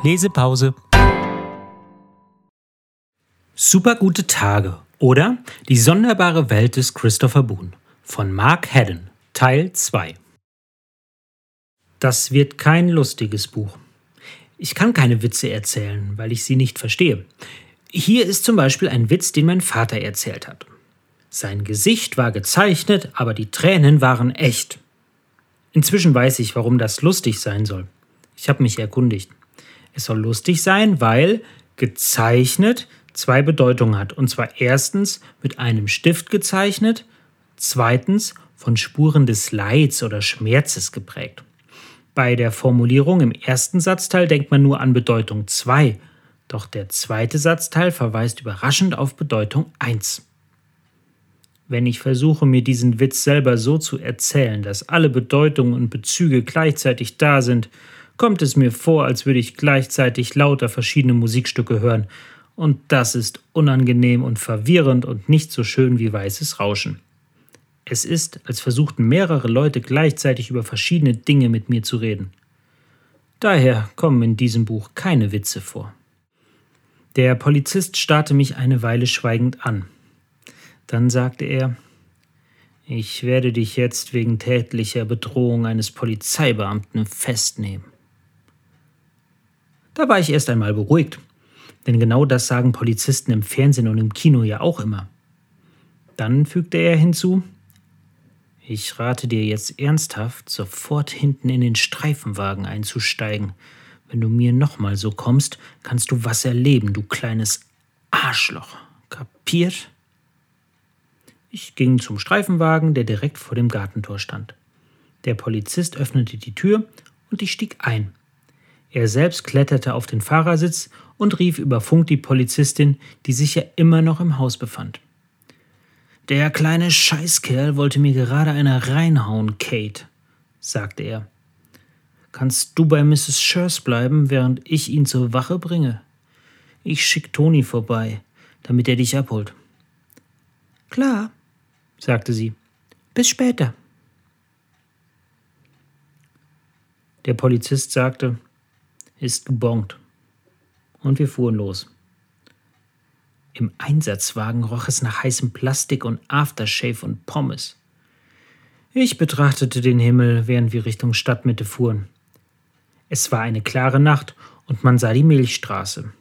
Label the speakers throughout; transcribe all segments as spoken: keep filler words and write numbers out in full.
Speaker 1: Lesepause. Supergute Tage oder Die sonderbare Welt des Christopher Boone von Mark Haddon, Teil zwei. Das wird kein lustiges Buch. Ich kann keine Witze erzählen, weil ich sie nicht verstehe. Hier ist zum Beispiel ein Witz, den mein Vater erzählt hat. Sein Gesicht war gezeichnet, aber die Tränen waren echt. Inzwischen weiß ich, warum das lustig sein soll. Ich habe mich erkundigt. Es soll lustig sein, weil gezeichnet zwei Bedeutungen hat. Und zwar erstens mit einem Stift gezeichnet, zweitens von Spuren des Leids oder Schmerzes geprägt. Bei der Formulierung im ersten Satzteil denkt man nur an Bedeutung zwei, doch der zweite Satzteil verweist überraschend auf Bedeutung eins. Wenn ich versuche, mir diesen Witz selber so zu erzählen, dass alle Bedeutungen und Bezüge gleichzeitig da sind, kommt es mir vor, als würde ich gleichzeitig lauter verschiedene Musikstücke hören. Und das ist unangenehm und verwirrend und nicht so schön wie weißes Rauschen. Es ist, als versuchten mehrere Leute gleichzeitig über verschiedene Dinge mit mir zu reden. Daher kommen in diesem Buch keine Witze vor. Der Polizist starrte mich eine Weile schweigend an. Dann sagte er: Ich werde dich jetzt wegen tätlicher Bedrohung eines Polizeibeamten festnehmen. Da war ich erst einmal beruhigt, denn genau das sagen Polizisten im Fernsehen und im Kino ja auch immer. Dann fügte er hinzu: Ich rate dir jetzt ernsthaft, sofort hinten in den Streifenwagen einzusteigen. Wenn du mir nochmal so kommst, kannst du was erleben, du kleines Arschloch. Kapiert? Ich ging zum Streifenwagen, der direkt vor dem Gartentor stand. Der Polizist öffnete die Tür und ich stieg ein. Er selbst kletterte auf den Fahrersitz und rief über Funk die Polizistin, die sich ja immer noch im Haus befand. »Der kleine Scheißkerl wollte mir gerade eine reinhauen, Kate«, sagte er. »Kannst du bei Misses Schurz bleiben, während ich ihn zur Wache bringe? Ich schick Toni vorbei, damit er dich abholt.« »Klar«, sagte sie. »Bis später.« Der Polizist sagte: »Ist gebongt.« Und wir fuhren los. Im Einsatzwagen roch es nach heißem Plastik und Aftershave und Pommes. Ich betrachtete den Himmel, während wir Richtung Stadtmitte fuhren. Es war eine klare Nacht und man sah die Milchstraße.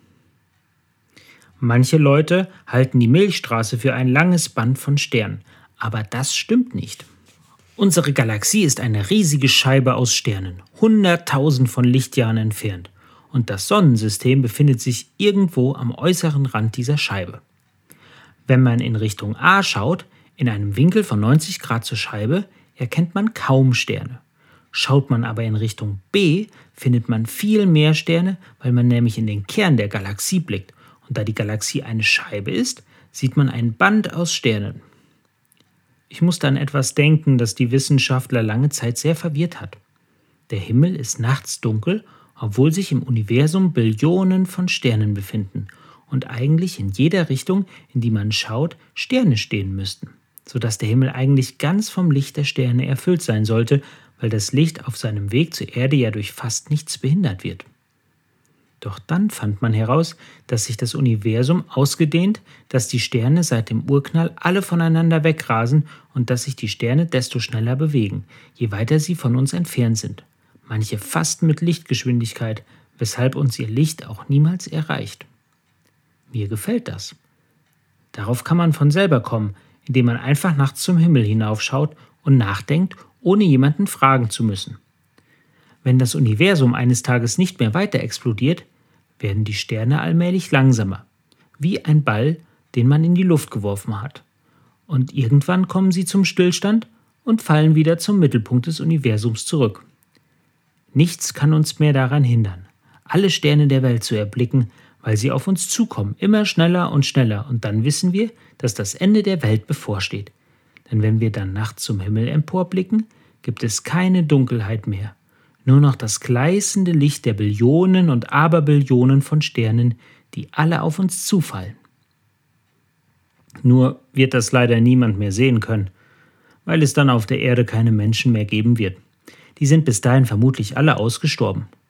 Speaker 1: Manche Leute halten die Milchstraße für ein langes Band von Sternen, aber das stimmt nicht. Unsere Galaxie ist eine riesige Scheibe aus Sternen, hunderttausend von Lichtjahren entfernt. Und das Sonnensystem befindet sich irgendwo am äußeren Rand dieser Scheibe. Wenn man in Richtung A schaut, in einem Winkel von neunzig Grad zur Scheibe, erkennt man kaum Sterne. Schaut man aber in Richtung B, findet man viel mehr Sterne, weil man nämlich in den Kern der Galaxie blickt. Und da die Galaxie eine Scheibe ist, sieht man ein Band aus Sternen. Ich musste an etwas denken, das die Wissenschaftler lange Zeit sehr verwirrt hat. Der Himmel ist nachts dunkel, obwohl sich im Universum Billionen von Sternen befinden und eigentlich in jeder Richtung, in die man schaut, Sterne stehen müssten, sodass der Himmel eigentlich ganz vom Licht der Sterne erfüllt sein sollte, weil das Licht auf seinem Weg zur Erde ja durch fast nichts behindert wird. Doch dann fand man heraus, dass sich das Universum ausgedehnt, dass die Sterne seit dem Urknall alle voneinander wegrasen und dass sich die Sterne desto schneller bewegen, je weiter sie von uns entfernt sind. Manche fast mit Lichtgeschwindigkeit, weshalb uns ihr Licht auch niemals erreicht. Mir gefällt das. Darauf kann man von selber kommen, indem man einfach nachts zum Himmel hinaufschaut und nachdenkt, ohne jemanden fragen zu müssen. Wenn das Universum eines Tages nicht mehr weiter explodiert, werden die Sterne allmählich langsamer, wie ein Ball, den man in die Luft geworfen hat. Und irgendwann kommen sie zum Stillstand und fallen wieder zum Mittelpunkt des Universums zurück. Nichts kann uns mehr daran hindern, alle Sterne der Welt zu erblicken, weil sie auf uns zukommen, immer schneller und schneller. Und dann wissen wir, dass das Ende der Welt bevorsteht. Denn wenn wir dann nachts zum Himmel emporblicken, gibt es keine Dunkelheit mehr. Nur noch das gleißende Licht der Billionen und Aberbillionen von Sternen, die alle auf uns zufallen. Nur wird das leider niemand mehr sehen können, weil es dann auf der Erde keine Menschen mehr geben wird. Die sind bis dahin vermutlich alle ausgestorben.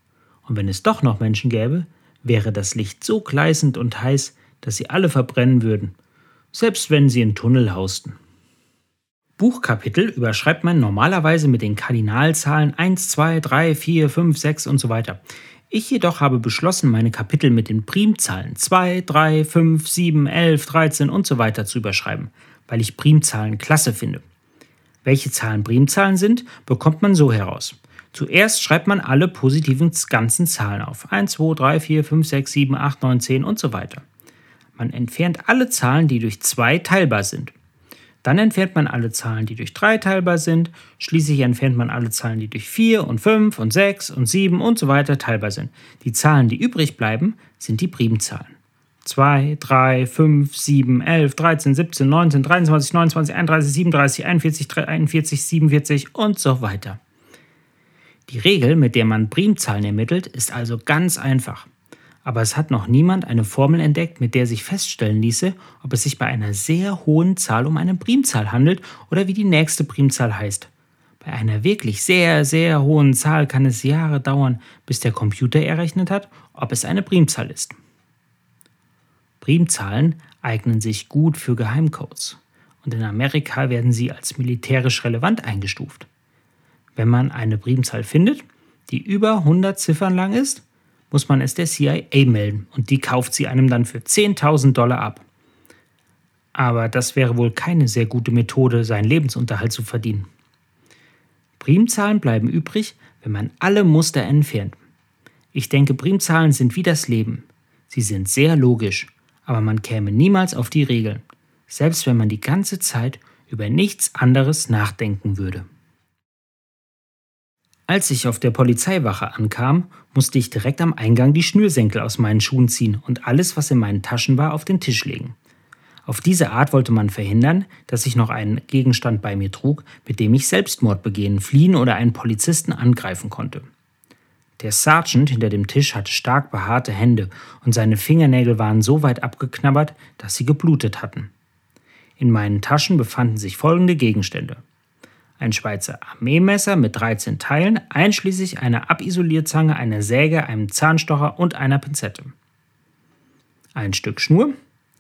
Speaker 1: Und wenn es doch noch Menschen gäbe, wäre das Licht so gleißend und heiß, dass sie alle verbrennen würden, selbst wenn sie in Tunnel hausten. Buchkapitel überschreibt man normalerweise mit den Kardinalzahlen eins, zwei, drei, vier, fünf, sechs und so weiter. Ich jedoch habe beschlossen, meine Kapitel mit den Primzahlen zwei, drei, fünf, sieben, elf, dreizehn und so weiter zu überschreiben, weil ich Primzahlen klasse finde. Welche Zahlen Primzahlen sind, bekommt man so heraus. Zuerst schreibt man alle positiven ganzen Zahlen auf. eins, zwei, drei, vier, fünf, sechs, sieben, acht, neun, zehn und so weiter. Man entfernt alle Zahlen, die durch zwei teilbar sind. Dann entfernt man alle Zahlen, die durch drei teilbar sind. Schließlich entfernt man alle Zahlen, die durch vier und fünf und sechs und sieben und so weiter teilbar sind. Die Zahlen, die übrig bleiben, sind die Primzahlen. zwei, drei, fünf, sieben, elf, dreizehn, siebzehn, neunzehn, dreiundzwanzig, neunundzwanzig, einunddreißig, siebenunddreißig, einundvierzig, einundvierzig, siebenundvierzig und so weiter. Die Regel, mit der man Primzahlen ermittelt, ist also ganz einfach. Aber es hat noch niemand eine Formel entdeckt, mit der sich feststellen ließe, ob es sich bei einer sehr hohen Zahl um eine Primzahl handelt oder wie die nächste Primzahl heißt. Bei einer wirklich sehr, sehr hohen Zahl kann es Jahre dauern, bis der Computer errechnet hat, ob es eine Primzahl ist. Primzahlen eignen sich gut für Geheimcodes und in Amerika werden sie als militärisch relevant eingestuft. Wenn man eine Primzahl findet, die über hundert Ziffern lang ist, muss man es der C I A melden und die kauft sie einem dann für zehntausend Dollar ab. Aber das wäre wohl keine sehr gute Methode, seinen Lebensunterhalt zu verdienen. Primzahlen bleiben übrig, wenn man alle Muster entfernt. Ich denke, Primzahlen sind wie das Leben. Sie sind sehr logisch, aber man käme niemals auf die Regeln, selbst wenn man die ganze Zeit über nichts anderes nachdenken würde. Als ich auf der Polizeiwache ankam, musste ich direkt am Eingang die Schnürsenkel aus meinen Schuhen ziehen und alles, was in meinen Taschen war, auf den Tisch legen. Auf diese Art wollte man verhindern, dass ich noch einen Gegenstand bei mir trug, mit dem ich Selbstmord begehen, fliehen oder einen Polizisten angreifen konnte. Der Sergeant hinter dem Tisch hatte stark behaarte Hände und seine Fingernägel waren so weit abgeknabbert, dass sie geblutet hatten. In meinen Taschen befanden sich folgende Gegenstände: ein Schweizer Armeemesser mit dreizehn Teilen, einschließlich einer Abisolierzange, einer Säge, einem Zahnstocher und einer Pinzette. Ein Stück Schnur,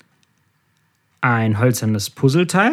Speaker 1: ein hölzernes Puzzleteil,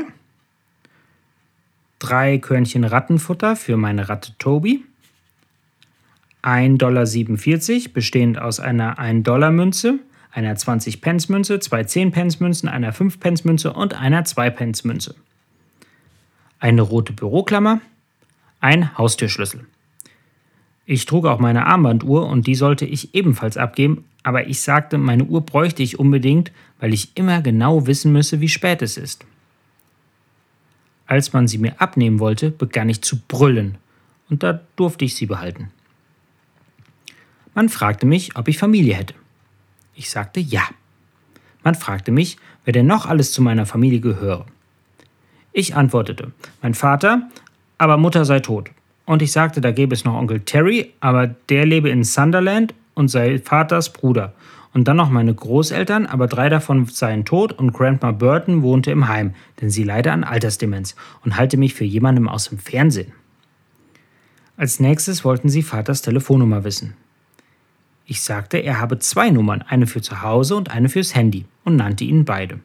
Speaker 1: drei Körnchen Rattenfutter für meine Ratte Toby, ein Dollar siebenundvierzig, bestehend aus einer ein-Dollar-Münze, einer zwanzig-Pence-Münze, zwei zehn-Pence-Münzen, einer fünf-Pence-Münze und einer zwei-Pence-Münze. Eine rote Büroklammer, ein Haustürschlüssel. Ich trug auch meine Armbanduhr und die sollte ich ebenfalls abgeben, aber ich sagte, meine Uhr bräuchte ich unbedingt, weil ich immer genau wissen müsse, wie spät es ist. Als man sie mir abnehmen wollte, begann ich zu brüllen und da durfte ich sie behalten. Man fragte mich, ob ich Familie hätte. Ich sagte ja. Man fragte mich, wer denn noch alles zu meiner Familie gehöre. Ich antwortete, mein Vater, aber Mutter sei tot. Und ich sagte, da gäbe es noch Onkel Terry, aber der lebe in Sunderland und sei Vaters Bruder. Und dann noch meine Großeltern, aber drei davon seien tot und Grandma Burton wohnte im Heim, denn sie leide an Altersdemenz und halte mich für jemandem aus dem Fernsehen. Als nächstes wollten sie Vaters Telefonnummer wissen. Ich sagte, er habe zwei Nummern, eine für zu Hause und eine fürs Handy und nannte ihnen beide.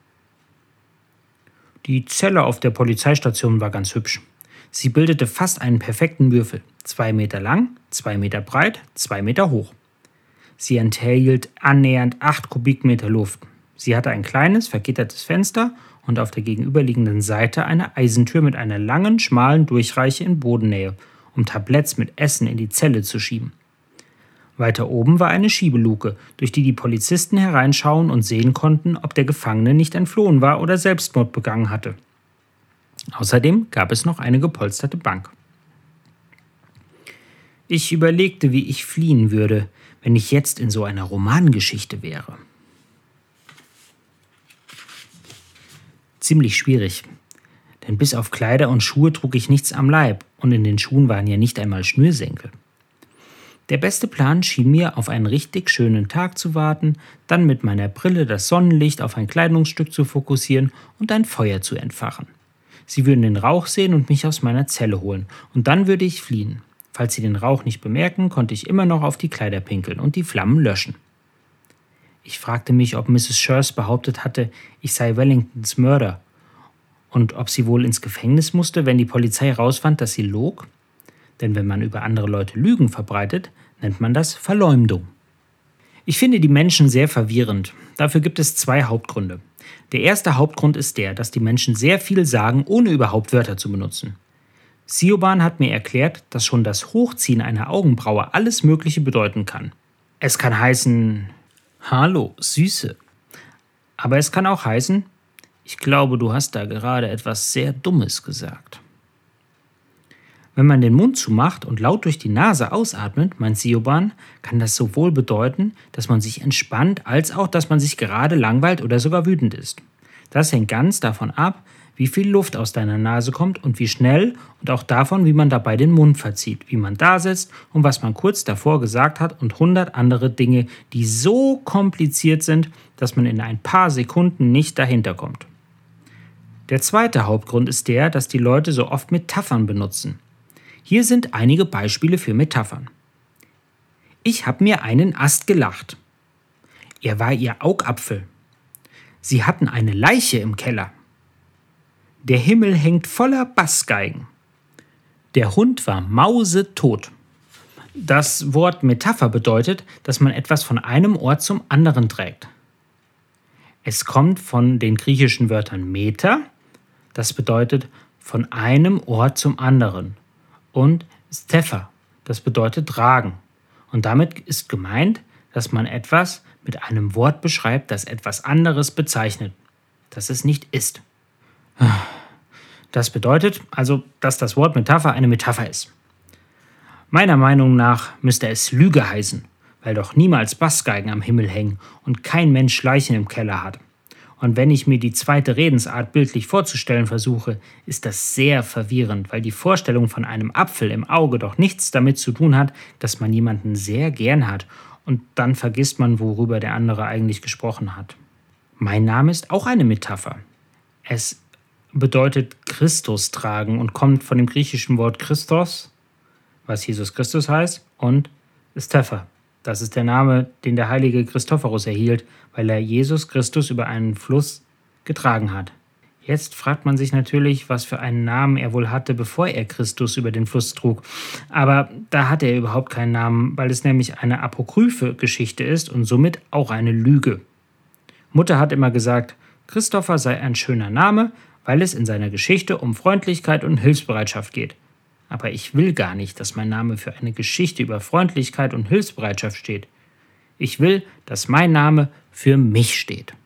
Speaker 1: Die Zelle auf der Polizeistation war ganz hübsch. Sie bildete fast einen perfekten Würfel, zwei Meter lang, zwei Meter breit, zwei Meter hoch. Sie enthielt annähernd acht Kubikmeter Luft. Sie hatte ein kleines, vergittertes Fenster und auf der gegenüberliegenden Seite eine Eisentür mit einer langen, schmalen Durchreiche in Bodennähe, um Tabletts mit Essen in die Zelle zu schieben. Weiter oben war eine Schiebeluke, durch die die Polizisten hereinschauen und sehen konnten, ob der Gefangene nicht entflohen war oder Selbstmord begangen hatte. Außerdem gab es noch eine gepolsterte Bank. Ich überlegte, wie ich fliehen würde, wenn ich jetzt in so einer Romangeschichte wäre. Ziemlich schwierig, denn bis auf Kleider und Schuhe trug ich nichts am Leib und in den Schuhen waren ja nicht einmal Schnürsenkel. Der beste Plan schien mir, auf einen richtig schönen Tag zu warten, dann mit meiner Brille das Sonnenlicht auf ein Kleidungsstück zu fokussieren und ein Feuer zu entfachen. Sie würden den Rauch sehen und mich aus meiner Zelle holen, und dann würde ich fliehen. Falls sie den Rauch nicht bemerken, konnte ich immer noch auf die Kleider pinkeln und die Flammen löschen. Ich fragte mich, ob Misses Schurz behauptet hatte, ich sei Wellingtons Mörder und ob sie wohl ins Gefängnis musste, wenn die Polizei herausfand, dass sie log. Denn wenn man über andere Leute Lügen verbreitet, nennt man das Verleumdung. Ich finde die Menschen sehr verwirrend. Dafür gibt es zwei Hauptgründe. Der erste Hauptgrund ist der, dass die Menschen sehr viel sagen, ohne überhaupt Wörter zu benutzen. Siobhan hat mir erklärt, dass schon das Hochziehen einer Augenbraue alles Mögliche bedeuten kann. Es kann heißen, Hallo, Süße. Aber es kann auch heißen, ich glaube, du hast da gerade etwas sehr Dummes gesagt. Wenn man den Mund zumacht und laut durch die Nase ausatmet, meint Siobhan, kann das sowohl bedeuten, dass man sich entspannt, als auch, dass man sich gerade langweilt oder sogar wütend ist. Das hängt ganz davon ab, wie viel Luft aus deiner Nase kommt und wie schnell und auch davon, wie man dabei den Mund verzieht, wie man da sitzt und was man kurz davor gesagt hat und hundert andere Dinge, die so kompliziert sind, dass man in ein paar Sekunden nicht dahinter kommt. Der zweite Hauptgrund ist der, dass die Leute so oft Metaphern benutzen. Hier sind einige Beispiele für Metaphern. Ich habe mir einen Ast gelacht. Er war ihr Augapfel. Sie hatten eine Leiche im Keller. Der Himmel hängt voller Bassgeigen. Der Hund war mausetot. Das Wort Metapher bedeutet, dass man etwas von einem Ort zum anderen trägt. Es kommt von den griechischen Wörtern Meta, das bedeutet von einem Ort zum anderen, und Stepha, das bedeutet tragen. Und damit ist gemeint, dass man etwas mit einem Wort beschreibt, das etwas anderes bezeichnet, das es nicht ist. Das bedeutet also, dass das Wort Metapher eine Metapher ist. Meiner Meinung nach müsste es Lüge heißen, weil doch niemals Bassgeigen am Himmel hängen und kein Mensch Leichen im Keller hat. Und wenn ich mir die zweite Redensart bildlich vorzustellen versuche, ist das sehr verwirrend, weil die Vorstellung von einem Apfel im Auge doch nichts damit zu tun hat, dass man jemanden sehr gern hat und dann vergisst man, worüber der andere eigentlich gesprochen hat. Mein Name ist auch eine Metapher. Es bedeutet Christus tragen und kommt von dem griechischen Wort Christos, was Jesus Christus heißt, und Stepha. Das ist der Name, den der heilige Christophorus erhielt, weil er Jesus Christus über einen Fluss getragen hat. Jetzt fragt man sich natürlich, was für einen Namen er wohl hatte, bevor er Christus über den Fluss trug. Aber da hatte er überhaupt keinen Namen, weil es nämlich eine apokryphe Geschichte ist und somit auch eine Lüge. Mutter hat immer gesagt, Christopher sei ein schöner Name, weil es in seiner Geschichte um Freundlichkeit und Hilfsbereitschaft geht. Aber ich will gar nicht, dass mein Name für eine Geschichte über Freundlichkeit und Hilfsbereitschaft steht. Ich will, dass mein Name für mich steht.